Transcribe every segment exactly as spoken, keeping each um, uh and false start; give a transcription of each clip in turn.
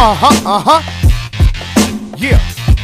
Uh-huh, uh-huh. Yeah.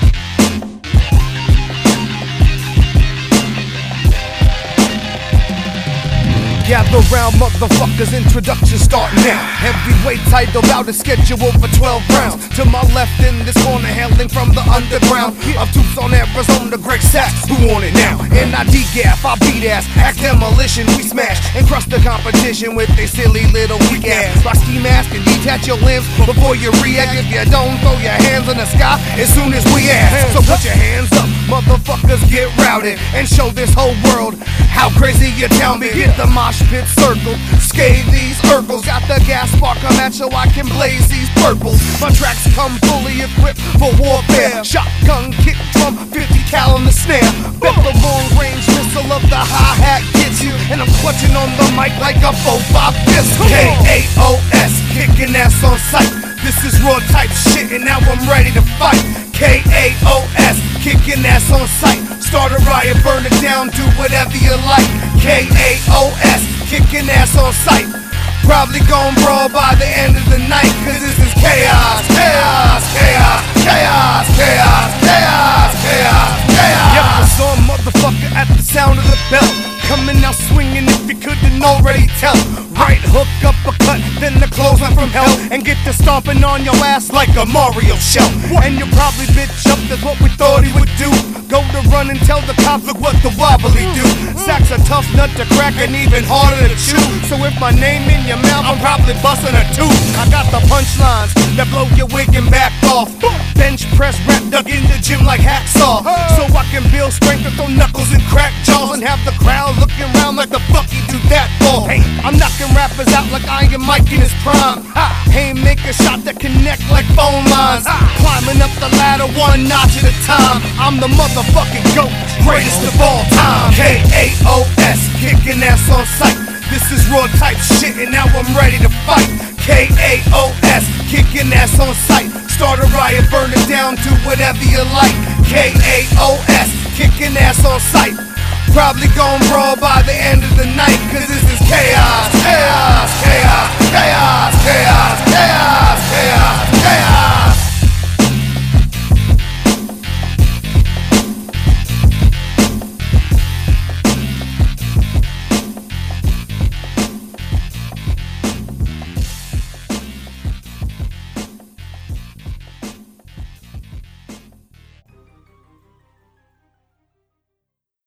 Gather round, motherfuckers, introduction start now. Heavyweight title bout to schedule for twelve rounds. To my left in this corner, hailing from the underground of Tucson, Arizona, Greg Sacks, who want it now? N I D G A F, I beat ass, act demolition, we smash and crush the competition with a silly little weak ass. Rock ski mask and detach your limbs before you react. If you don't, throw your hands in the sky as soon as we ask. So put your hands up, motherfuckers, get routed and show this whole world how crazy your town be. Get the mosh pit circle, scathe these Urkels. Got the gas spark, come at so I can blaze these purples. My tracks come fully equipped for warfare. Shotgun, kick drum, fifty cal on the snare. Bet the long range missile of the hi-hat gets you, and I'm clutching on the mic like a four five pistol. K A O S, kicking ass on sight. This is raw type shit and now I'm ready to fight. K A O S, kicking ass on sight. Start a riot, burn it down, do whatever you like. K A O S, kicking ass on sight. Probably gon' brawl by the end of the night, cause this is chaos, chaos, chaos, chaos, chaos, chaos, chaos, chaos. Yep, I saw a motherfucker at the sound of the bell, coming out swinging if you couldn't already tell. Right hook, uppercut, then the clothesline from hell, and get to stomping on your ass like a Mario shell. And you probably bitch up, that's what we thought he would do. Go to run and tell the cops, look what the wobbly do. Sack's a tough nut to crack and even harder to chew. So if my name in your mouth, I'm probably busting a tooth. I got the punchlines that blow your wig and back off. Bench press rap dug in the gym like hacksaw. So I can build strength with those knuckles and crack jaws, and have the crowd looking around like the fuck you do that for. Hey, I'm knocking rappers out like Iron Mike in his prime. Ha, haymaker shot that connect like phone lines. Ha, climbing up the ladder one notch at a time. I'm the motherfucking GOAT, greatest of all time. K A O S, kicking ass on sight. This is raw type shit and now I'm ready to fight. K A O S, kicking ass on sight. Start a riot, burn it down, do whatever you like. K A O S, kicking ass on sight. Probably gon' brawl by the end of the night, cause